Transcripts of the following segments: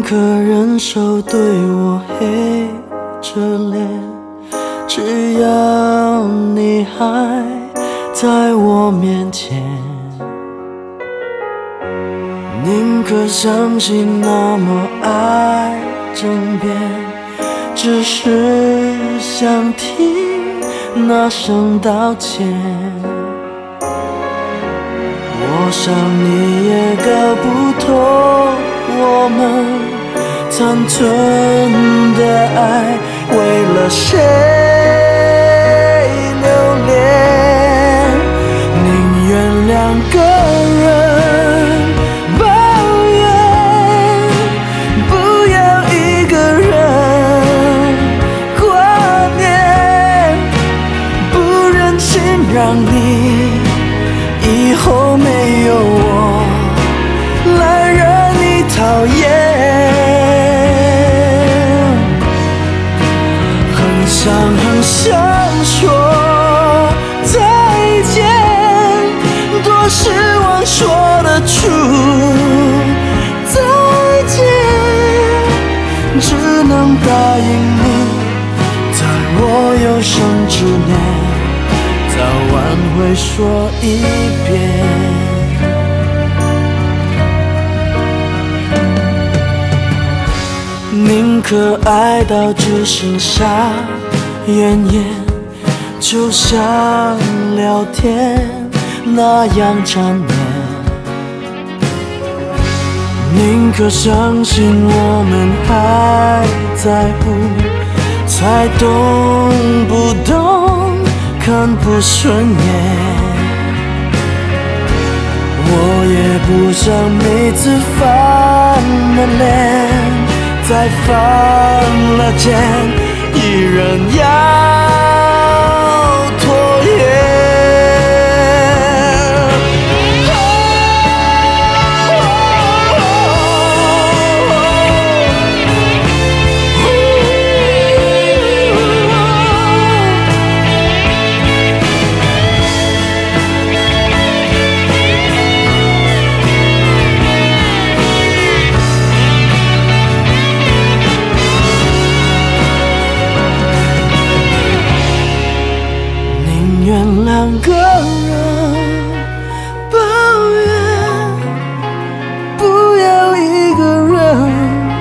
宁可忍受对我黑着脸，只要你还在我面前。宁可相信那么爱枕边，只是想听那声道歉。我想你也搞不透我们残存的爱为了谁留恋，宁愿两个人抱怨，不要一个人挂念，不忍心让你以后没有我来惹你讨厌。很想说再见，多希望说得出再见，只能答应你，在我有生之年早晚会说一遍。宁可爱到只剩下怨言，就像聊天那样缠绵。宁可相信我们还在乎，才懂不懂，看不顺眼。我也不想每次翻了脸，再翻了肩，依然要拖延。两个人抱怨，不要一个人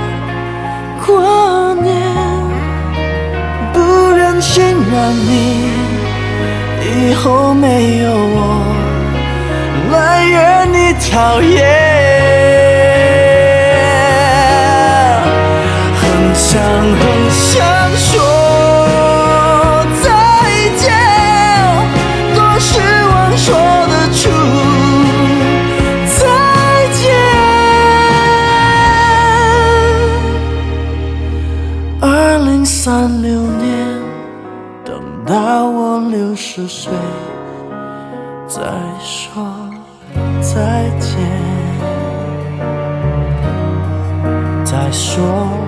挂念，不忍心让你以后没有我来惹你讨厌。很想说说得出再见。2036年，等到我60岁，再说再见，再说。